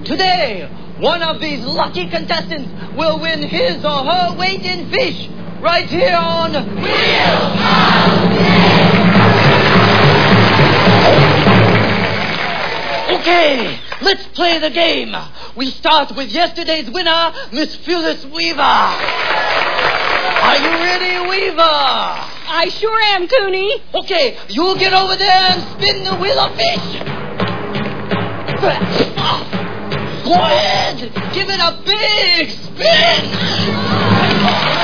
Today, one of these lucky contestants will win his or her weight in fish right here on Okay, let's play the game. We start with yesterday's winner, Miss Phyllis Weaver. Are you ready, Weaver? I sure am, Cooney. Okay, you get over there and spin the wheel of fish. Go ahead, give it a big spin.